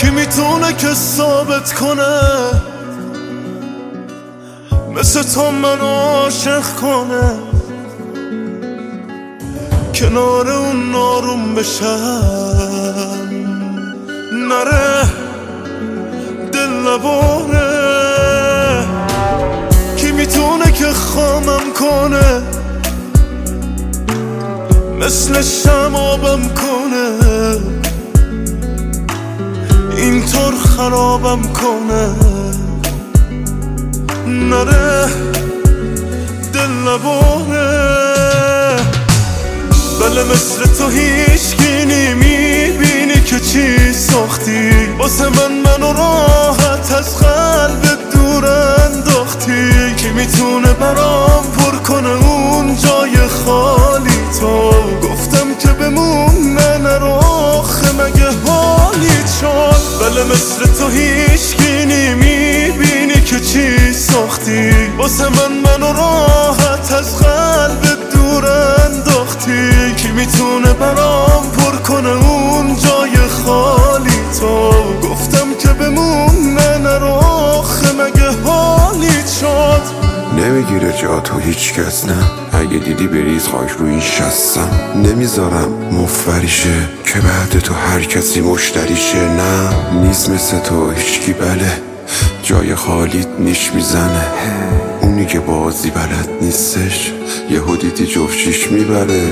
کی میتونه که ثابت کنه مثل تو منو عاشق کنه، کنار اون ناروم بشم نره دل نباره. کی میتونه که خامم کنه مثل شمابم کنه، اینطور خرابم کنه نره دل نباره. بله مثل تو هیچکی نمیبینی که چی ساختی واسه منو راحت از قلبت دور انداختی. کی میتونه برام پر کنه اون جای خالی تو؟ گفتم که بمونه نرو آخه مگه حالیت شد؟ بله مثل تو هیچکی نمیبینی که چی ساختی واسه منو راحت از قلبت دور انداختی. کی میتونه برام پر کنه اون جای خالی تو؟ گفتم که بمونه نرو آخه مگه حالیت شد؟ نمیگیره جا تو هیچ کس نه، اگه دیدی بریز خاک روی شستم. نمیذارم مفبریشه که بعد تو هر کسی مشتریشه. نه نیست مثل تو هیچکی، بله جای خالیت نیش میزنه. اونی که بازی بلد نیستش یهو دیدی جفشیش میبره.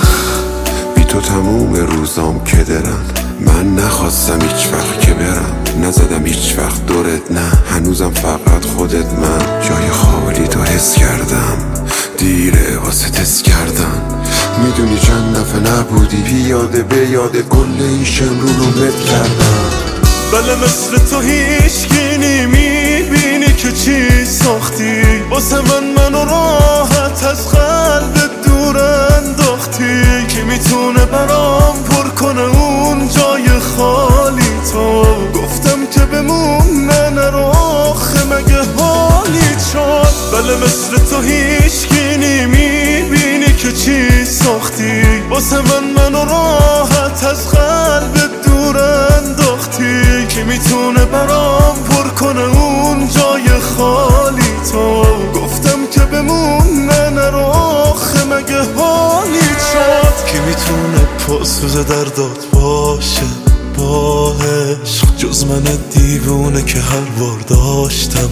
بی تو تموم روزام کدرن، من نخواستم هیچ وقت که برم، نزدم هیچ وقت دورت نه، هنوزم فقط خودت. من جای خالی تو حس کردم، دیره واسه تست کردن. میدونی چند دفعه نبودی پیاده به یاد کل این شمرو رو مت کردم. بله مثل تو هیچکی نمیبینی که چی ساختی واسه منو راحت از قلبت دور انداختی. کی میتونه برام پر کنه اون جای خالی تو؟ گفتم که بمونه نرو آخه مگه حالیت شد؟ بله مثل تو هیچکی نمیبینی که چی ساختی واسه منو راحت از قلبت دور انداختی. کی میتونه برام پر کنه اون جای خالی تو؟ گفتم که بمونه نرو آخه مگه حالیت شد؟ کی میتونه پاسوز دردات باشه با عشق جز من دیوونه که هر بار داشتم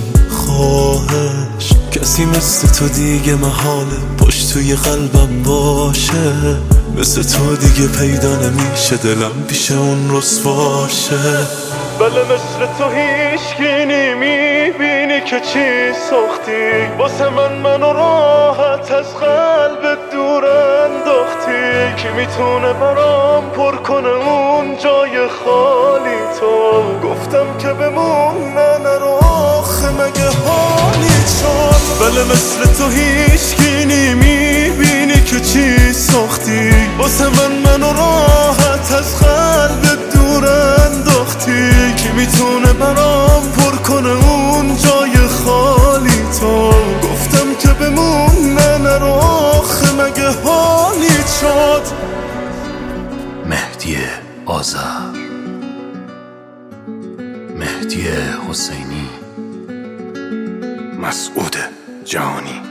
خواهش؟ کسی مثل تو دیگه محاله پشت توی قلبم باشه، مثل تو دیگه پیدا نمیشه دلم پیش اون رسواشه. بله مثل تو هیچکی نمیبینی که چی ساختی واسه منو راحت از قلبت دور انداختی. کی میتونه برام پر کنه اون جای خالی تو؟ گفتم که بمونه نرو آخه مگه حالیت شد؟ بله مثل تو هیچکی نمیبینی که چی ساختی واسه منو راحت از قلبت دور انداختی. کی میتونه برام پر کنه اون جای خالی تو؟ گفتم که بمونه نرو آخه مگه حالیت شد؟ مهدی آذر، مهدی حسینی، مسعود جهانی.